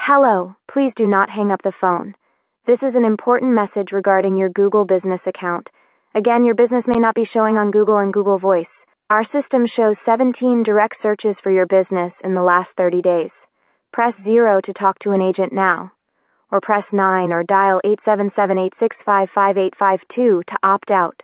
Hello, please do not hang up the phone. This is an important message regarding your Google Business account. Again, your business may not be showing on Google and Google Voice. Our system shows 17 direct searches for your business in the last 30 days. Press 0 to talk to an agent now, or press 9 or dial 877-865-5852 to opt out.